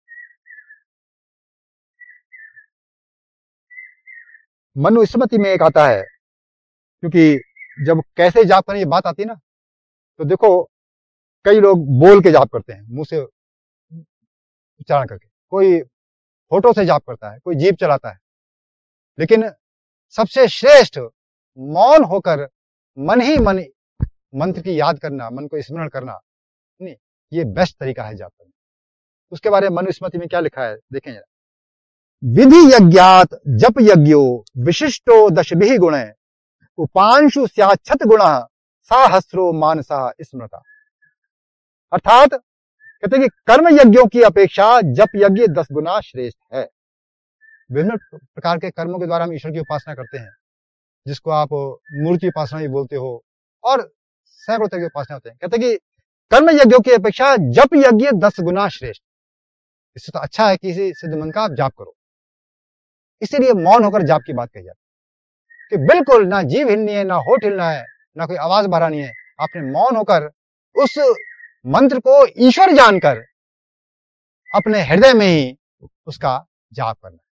मनुस्मृति में एक आता है, क्योंकि जब कैसे जाप करने की बात आती है ना, तो देखो कई लोग बोल के जाप करते हैं, मुंह से उच्चारण करके, कोई होठों से जाप करता है, कोई जीभ चलाता है, लेकिन सबसे श्रेष्ठ मौन होकर मन ही मन मंत्र की याद करना, मन को स्मरण करना, नहीं, ये बेस्ट तरीका है जाप करने। उसके बारे में मनुस्मृति में क्या लिखा है देखें जरा। विधि यज्ञात जप यज्ञो विशिष्टो दशभिः गुणे उपांशु स्याच्छत गुणः साहस्रो मानसा स्मृता। अर्थात कहते हैं कि कर्म यज्ञों की अपेक्षा जप यज्ञ दस गुना श्रेष्ठ है। विभिन्न प्रकार के कर्मों के द्वारा हम ईश्वर की उपासना करते हैं, जिसको आप मूर्ति उपासना भी बोलते हो, और सैकड़ों तरह की उपासना होते हैं। कहते हैं कि कर्म यज्ञों की अपेक्षा जप यज्ञ दस गुना श्रेष्ठ। इससे तो अच्छा है कि किसी सिद्ध मंत्र का आप जाप करो। इसीलिए मौन होकर जाप की बात कही जाती है कि बिल्कुल ना जीभ हिलनी है, ना होठ हिलना है, ना कोई आवाज बढ़ानी है। आपने मौन होकर उस मंत्र को ईश्वर जानकर अपने हृदय में ही उसका जाप करना है।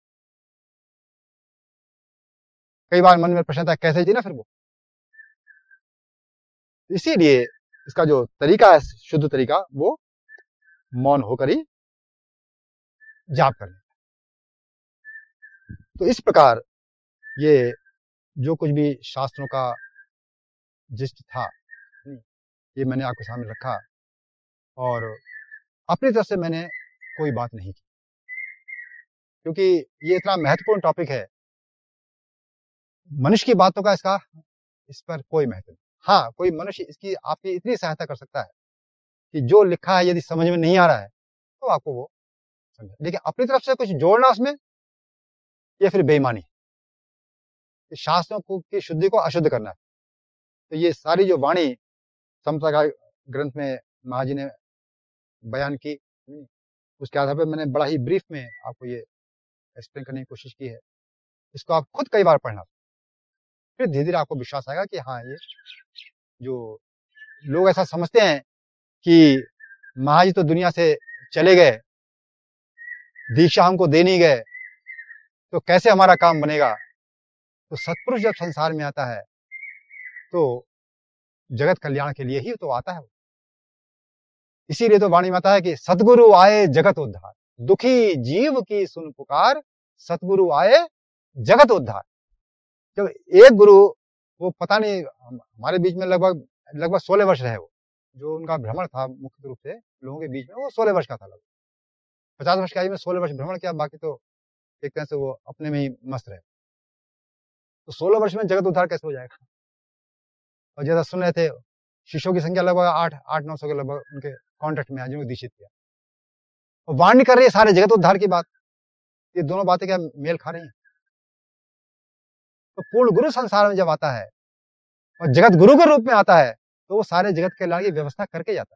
कई बार मन में प्रश्न आता है कैसे जी ना फिर वो, इसीलिए इसका जो तरीका है, शुद्ध तरीका, वो मौन होकर ही जाप करना। तो इस प्रकार ये जो कुछ भी शास्त्रों का जिस्ट था, ये मैंने आपके सामने रखा, और अपनी तरफ से मैंने कोई बात नहीं की, क्योंकि ये इतना महत्वपूर्ण टॉपिक है। मनुष्य की बातों का इसका इस पर कोई महत्व नहीं। हाँ, कोई मनुष्य इसकी आपकी इतनी सहायता कर सकता है कि जो लिखा है यदि समझ में नहीं आ रहा है तो आपको वो समझे, लेकिन अपनी तरफ से कुछ जोड़ना उसमें, ये फिर बेईमानी, शास्त्रों को की शुद्धि को अशुद्ध करना है। तो ये सारी जो वाणी समता ग्रंथ में महाजी ने बयान की, उसके आधार पर मैंने बड़ा ही ब्रीफ में आपको ये एक्सप्लेन करने की कोशिश की है। इसको आप खुद कई बार पढ़ना, फिर धीरे धीरे आपको विश्वास आएगा कि हाँ, ये जो लोग ऐसा समझते हैं कि महाजी तो दुनिया से चले गए, दीक्षा हमको दे नहीं गए, तो कैसे हमारा काम बनेगा। तो सत्पुरुष जब संसार में आता है तो जगत कल्याण के लिए ही तो आता है। इसीलिए तो वाणी में आता है कि सतगुरु आए जगत उद्धार, दुखी जीव की सुन पुकार, सतगुरु आए जगत उद्धार। जब एक गुरु, वो पता नहीं हमारे बीच में लगभग लगभग सोलह वर्ष रहे, वो जो उनका भ्रमण था मुख्य रूप से लोगों के बीच में, वो सोलह वर्ष का था। लगभग पचास वर्ष की आयु में सोलह वर्ष भ्रमण किया, बाकी तो एक तरह से वो अपने में ही मस्त रहे। तो सोलह वर्ष में जगत उद्धार कैसे हो जाएगा? और जैसा सुन रहे थे, शिष्यों की संख्या लगभग आठ आठ नौ सौ के लगभग उनके कॉन्टेक्ट में है, जिनको दीक्षित किया। और वाणी कर रही है सारे जगत उद्धार की बात। ये दोनों बातें क्या मेल खा रही हैं? तो पूर्ण गुरु संसार में जब आता है और जगत गुरु के रूप में आता है, तो वो सारे जगत के कल्याण की व्यवस्था करके जाता है।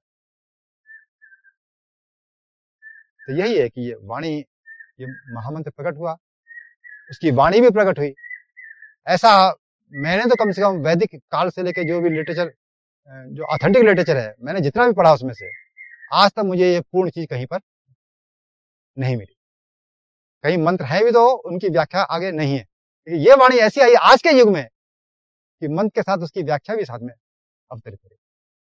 तो यही है कि ये वाणी, ये महामंत्र प्रकट हुआ, उसकी वाणी भी प्रकट हुई। ऐसा मैंने तो कम से कम वैदिक काल से लेकर जो भी लिटरेचर, जो ऑथेंटिक लिटरेचर है, मैंने जितना भी पढ़ा उसमें से आज तक मुझे ये पूर्ण चीज कहीं पर नहीं मिली। कहीं मंत्र है भी तो उनकी व्याख्या आगे नहीं है। ये वाणी ऐसी आई आज के युग में कि मंत्र के साथ उसकी व्याख्या भी साथ में अवतरित करे,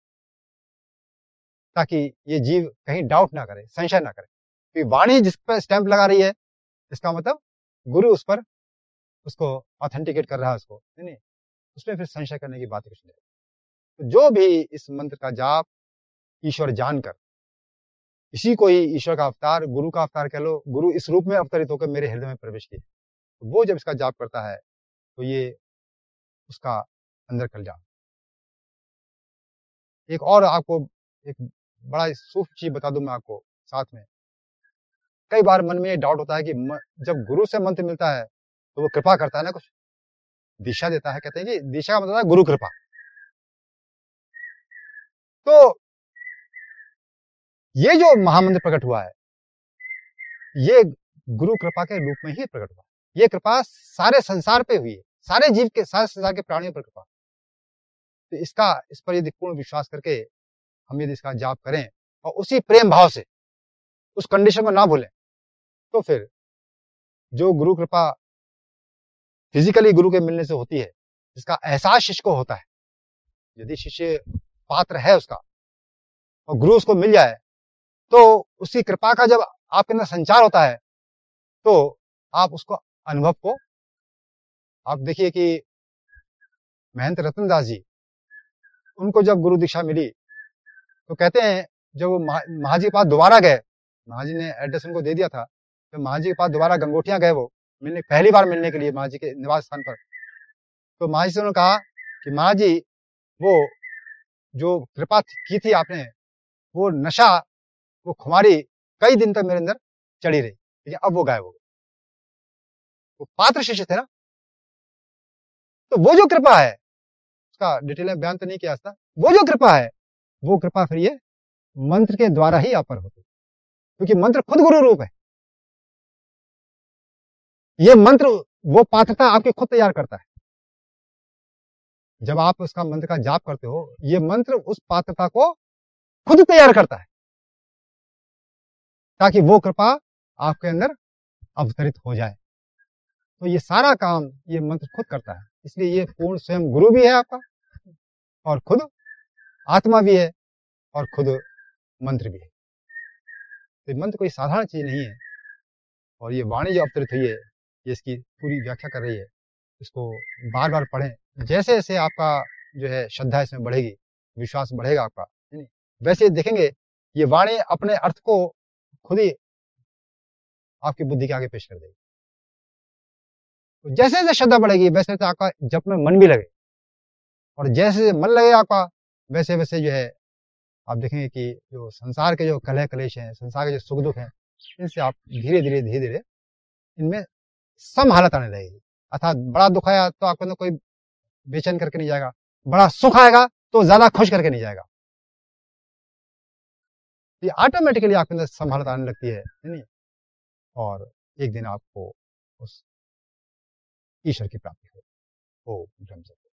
ताकि ये जीव कहीं डाउट ना करे, संशय ना करे कि वाणी जिस पर स्टैंप लगा रही है, इसका मतलब गुरु उस पर उसको ऑथेंटिकेट कर रहा है, उसको नहीं, उसमें फिर संशय करने की बात कुछ नहीं। तो जो भी इस मंत्र का जाप ईश्वर जानकर, इसी को ही ईश्वर का अवतार, गुरु का अवतार कह लो, गुरु इस रूप में अवतरित होकर मेरे हृदय में प्रवेश किए, तो वो जब इसका जाप करता है तो ये उसका अंदर कल्याण। एक और आपको एक बड़ा सूक्ष्म चीज बता दूं मैं आपको साथ में। कई बार मन में ये डाउट होता है कि जब गुरु से मंत्र मिलता है तो वो कृपा करता है ना, कुछ दिशा देता है। कहते हैं कि दिशा का मतलब है गुरु कृपा। तो ये जो महामंत्र प्रकट हुआ है, ये गुरु कृपा के रूप में ही प्रकट हुआ। ये कृपा सारे संसार पे हुई है, सारे जीव के, सारे संसार के प्राणियों पर कृपा। तो इसका, इस पर यदि पूर्ण विश्वास करके हम यदि इसका जाप करें और उसी प्रेम भाव से उस कंडीशन को ना भूलें, तो फिर जो गुरु कृपा फिजिकली गुरु के मिलने से होती है, जिसका एहसास शिष्य को होता है, यदि शिष्य पात्र है उसका और गुरु उसको मिल जाए, तो उसकी कृपा का जब आपके अंदर संचार होता है, तो आप उसको अनुभव को, आप देखिए कि महंत रतनदास जी, उनको जब गुरु दीक्षा मिली तो कहते हैं जब वो महाजी के पास दोबारा गए, महाजी ने एड्रेस उनको दे दिया था, जब महाजी के पास दोबारा गंगोटियां गए वो मिलने, पहली बार मिलने के लिए महाजी के निवास स्थान पर, तो महाजी से उन्होंने कहा कि महाजी, वो जो कृपा की थी आपने, वो नशा, वो खुमारी कई दिन तक मेरे अंदर चढ़ी रही, लेकिन अब वो गायब हो गई। वो पात्र शिष्य थे ना, तो वो जो कृपा है, उसका डिटेल में बयान तो नहीं किया था, वो जो कृपा है, वो कृपा फिर ये मंत्र के द्वारा ही आप पर होती, क्योंकि मंत्र खुद गुरु रूप है। ये मंत्र वो पात्रता आपके खुद तैयार करता है। जब आप उसका मंत्र का जाप करते हो, ये मंत्र उस पात्रता को खुद तैयार करता है, ताकि वो कृपा आपके अंदर अवतरित हो जाए। तो ये सारा काम ये मंत्र खुद करता है, इसलिए ये पूर्ण स्वयं गुरु भी है आपका, और खुद आत्मा भी है, और खुद मंत्र भी है। तो मंत्र कोई साधारण चीज नहीं है, और ये वाणी जो अवतरित हुई है, ये इसकी पूरी व्याख्या कर रही है। इसको बार बार पढ़ें, जैसे जैसे आपका जो है श्रद्धा इसमें बढ़ेगी, विश्वास बढ़ेगा आपका, वैसे देखेंगे ये वाणी अपने अर्थ को खुद ही आपकी बुद्धि के आगे पेश कर देगी। तो जैसे जैसे श्रद्धा बढ़ेगी, वैसे वैसे आपका जप में मन भी लगे, और जैसे मन लगे आपका, वैसे वैसे जो है आप देखेंगे कि जो संसार के जो कलह कलेश हैं, संसार के जो सुख दुख हैं, इनसे आप धीरे धीरे धीरे धीरे इनमें सम हालत आने लगेगी। अर्थात बड़ा दुख आया तो आपके अंदर कोई बेचैन करके नहीं जाएगा, बड़ा सुख आएगा तो ज्यादा खुश करके नहीं जाएगा। ये ऑटोमेटिकली आपके अंदर सम हालत आने लगती है, नहीं? और एक दिन आपको उस ईश्वर की प्राप्ति हो। ओ ब्रह्म